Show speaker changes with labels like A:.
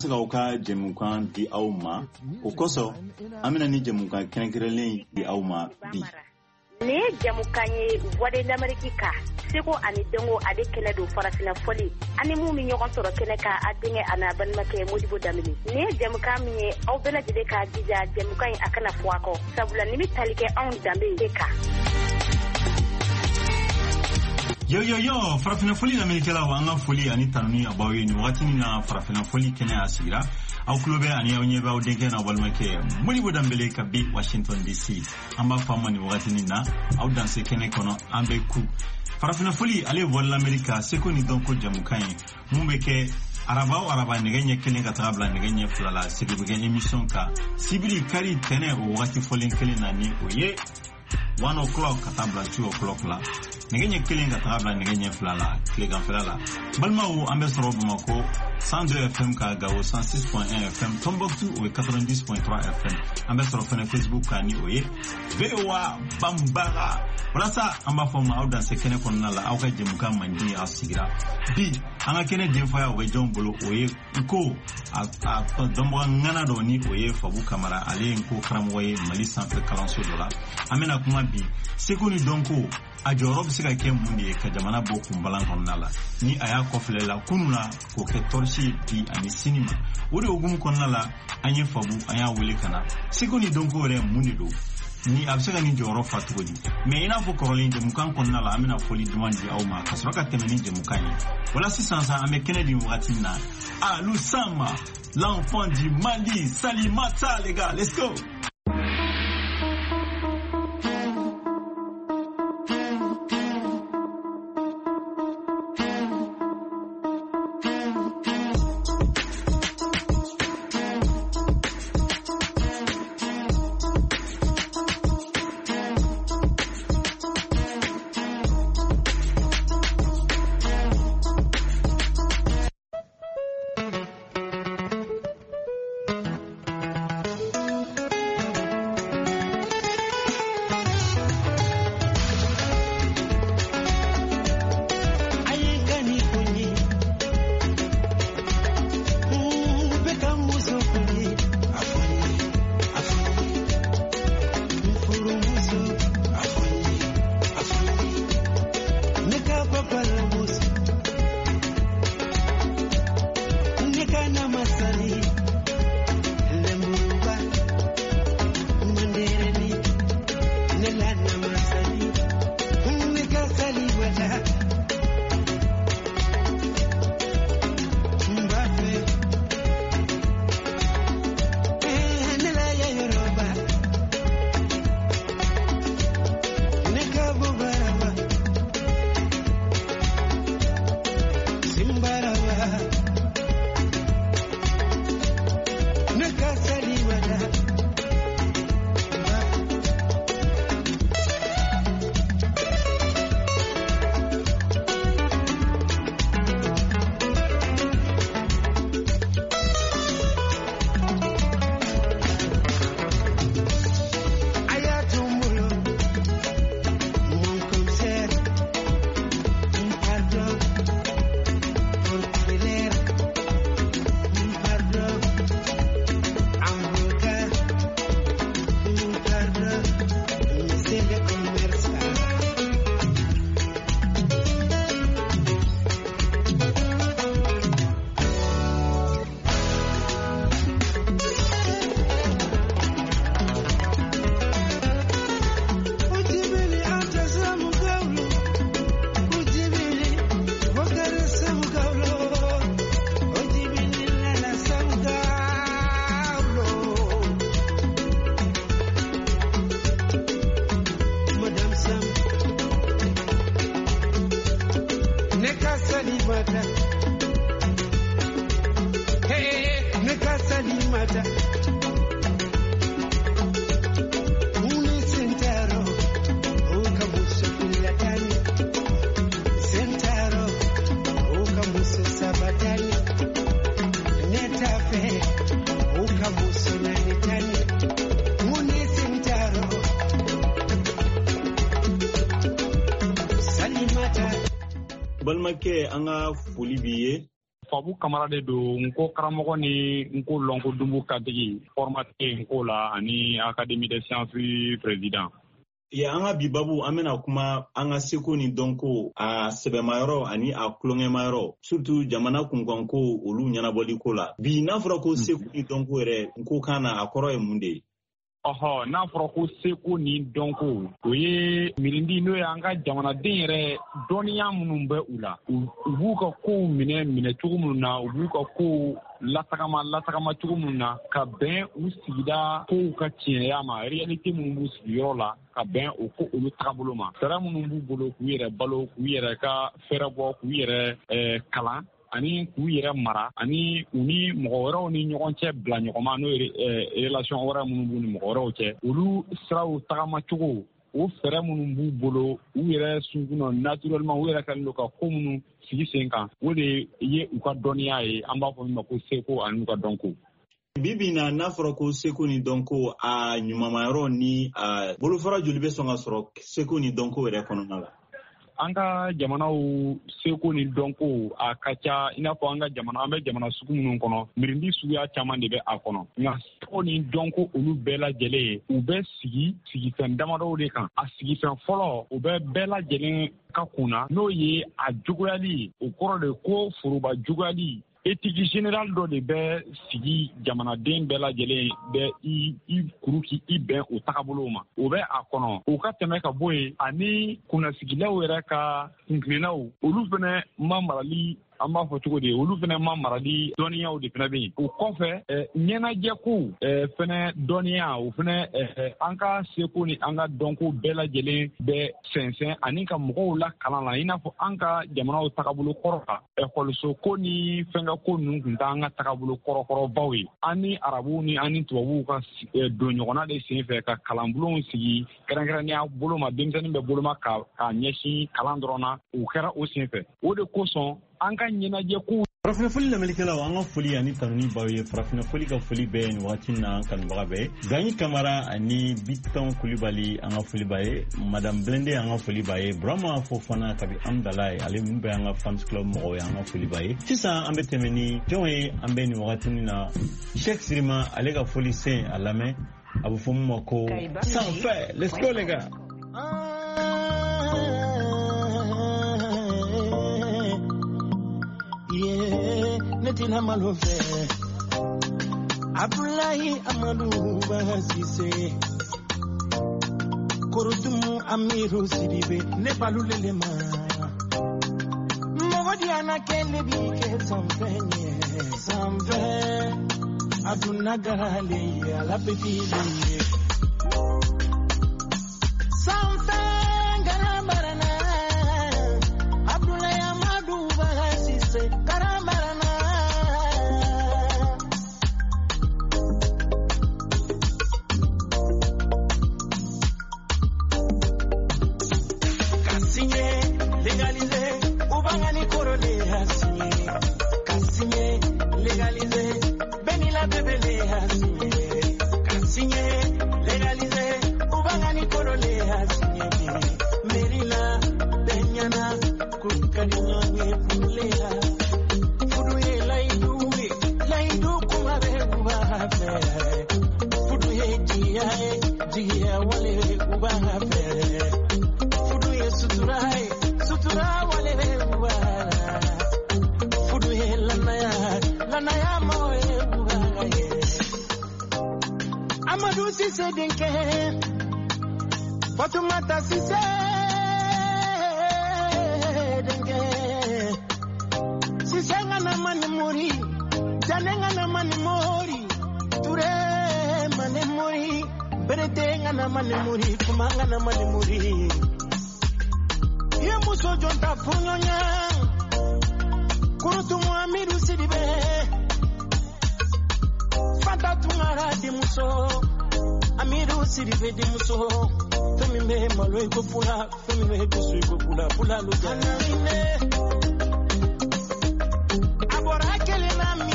A: Sauka Jemukan di Auma, Okoso, Amina ni Jemukan Kengrelin di Auma bi.
B: Ne Jamukanye, what in America, Siko and Dongo Adekele do Farafina Folly, and the moving your answer Keneka, adding an Abanmake Mudibu Damini. Ne Jamukami, Obela Deka, Dija, Jemukan Akana Fuako, Sabulanimi Talike on Dambi Deka.
A: Yo, Farafina Folly, America, Wanga Folly, and Itani about you, watching Farafina Folly Kenya Asira, au Clube, and Yava Degen, or Walmake, Mudibu Dambeleka, big Washington DC, Amba Famani Watinina, out dance Kenekono, Ambeku. Farafina Folly, Ale Wall America, Second Donko Jamukai, Mumbeke, Araba Neganya killing a tabla Neganya Flala, Sibigan emission ka, Sibili carry 10 or what you falling killing a knee, oye, 1 o'clock, Katabla, 2 o'clock la. Neganya killing a tabla Neganya Flala, Clegan Flala. Balmao, Ambassador Bamako, 102 FM Kagao, 106.1 FM, Tombouctou, ou 90.3 FM, Ambassador Fene Facebook, Kani, oye, VOA, Bambara. Voilà ça, Amba Foma, dans ce Kene Konala, Auka Jemuka Mandi, Asigra. Bi, Anga Kene Jemfaya, ou John Bolo, oye, Uko, a Domba Nanadoni, oye, Fabu Kamara, Ale, Nko, Kramwe, Mali Centre Kalanso Dola. Amena Kumabi, Sekuni Donko, a Jorob Sika Kemundi, Kajamana Boku Mbalan ni aya Kofelela, Kununa, Koke Torshi, Pi, Ani Cinema. Ode Ogum Konala, Anye Fabu, Aya Wilikana. Sekuni Donko, Re Munido. Ni absega ni joro fatugodi mais ina fo korolin Jemukan konna la amina foli demandi awma kasroka temeni Jemukani voilà 600 ame Kennedy Watina Lusama l'enfant du Mali Salimata les gars let's go.
C: balmake anga foli biye Fabu Kamara de do nko karamɔgɔ ni nko lonko dumbu kadigi formateur nko la ani Académie des sciences président.
A: Ya an ka bi babu an bɛna kuma an ka seko ni dɔnko a sɛbɛmayɔrɔ ani a kulonkɛmayɔrɔ surtout jamana kunkanko olu ɲɛnabɔli ko la. Bi n'a fɔra ko seko ni dɔnko yɛrɛ nko kan na a kɔrɔ ye mun de ye?
C: N'a fɔra ko seko ni dɔnko o ye mirindi n'o ye an ka jamanaden yɛrɛ dɔnniya minnu bɛ u la u b'u ka kow minɛ cogo minnu na u b'u ka kow latagama cogo minnu na ka bɛn u sigida kow ka tiɲɛya ma réalité minnu b'u sigiyɔrɔ la ka bɛn o ko olu tagabolo ma fɛɛrɛ minnu b'u bolo k'u yɛrɛ balo k'u yɛrɛ ka fɛɛrɛ bɔ k'u yɛrɛ kalan ani k'u yɛrɛ mara ani u ni mɔgɔ wɛrɛw ni ɲɔgɔn cɛ bila ɲɔgɔnma n'o ye relation wɛrɛ minnu b'u ni mɔgɔ wɛrɛw cɛ olu siraw tagama cogo o fɛɛrɛ minnu b'u bolo u yɛrɛ sunkunna naturellement u yɛrɛ kɛlen don ka ko minnu sigi sen kan o de ye u ka dɔnniya ye an b'a fɔ min ma ko seko ani u ka dɔnko.
A: Bibi na n'a fɔra ko seko ni dɔnko a ɲumanmayɔrɔ ni bolofara joli bɛ sɔn ka sɔrɔ seko ni dɔnko yɛrɛ kɔnɔna la?
C: An ka jamanaw seko ni dɔnko a ka ca i n'a fɔ an bɛ jamana sugu minnu kɔnɔ mirindi suguya caman de bɛ a kɔnɔ nka seko ni dɔnko olu bɛɛ lajɛlen u bɛ sigifɛn damadɔw de kan a sigifɛn fɔlɔ u bɛ bɛɛ lajɛlen ka kunna n'o ye a juguya o kɔrɔ de ko foroba juguya éthique générale dɔ de bɛ sigi jamanaden bɛɛ lajɛlen bɛ i kuru k'i bɛn o tagabolo ma o bɛ a kɔnɔ o ka tɛmɛ ka bɔ yen ani kunnasigilaw yɛrɛ ka kuntilennaw olu fana ma marali an b'a fɔ cogo di olu fana ma marali dɔnniyaw de fana bɛ yen o kɔfɛ ɲɛnajɛko fana dɔnniya o fana an ka seko ni an ka dɔnko bɛɛ lajɛlen bɛ sɛnsɛn ani ka mɔgɔw la kalan la i n'a fɔ an ka jamanaw tagabolo kɔrɔ kan ekɔliso ko ni fɛnkɛ ko ninnu tun t'an ka tagabolo kɔrɔkɔrɔbaw ye an ni arabuw ni an ni tubabuw ka don ɲɔgɔnna de sen fɛ ka kalanbulonw sigi kɛrɛnkɛrɛnnenya bolo ma denmisɛnnin bɛ boloma ka ɲɛsin kalan dɔrɔn na o kɛra o sen fɛ o de kosɔn an ka ɲɛnajɛ ko
A: farafina foli lamɛnnikɛlaw an ka foli ani tanuni baw ye farafina foli ka foli bɛɛ nin waati na an kanubaga bɛɛ Gagny Camara ani Biton Kulibali an ka foli b'a ye Madame Blende an ka foli b'a ye Burama Fofana kabi Amdala ye ale mun bɛ an ka fans club mɔgɔw ye an ka foli b'a ye sisan an bɛ tɛmɛ ni jɔn ye an bɛ nin waati na Cheikh Sirima ale ka foli sen a lamɛn a bɛ fɔ mun ma ko sanfɛ let's go les gars.
D: Netina Malove Abdullahi Amadou Basise Korotumu Amiru Sidibe Nebalulelema Mogodiana Kelebi ke Samfe Aduna Garale ala Bebile Samfe Garamarana Abdullahi Amadou Basise Fatumata Sise Dengue Sisenga na mani mori Janenga na mani mori Ture mani mori Beretenga na mani mori Kumanga na mani mori Ye muso jonta punyonya Kurutu muamiru sidibe Fanta tungara di muso Amiru sidibe di muso Femime malo iko pula, femime kusu iko pula luga. Abora kele na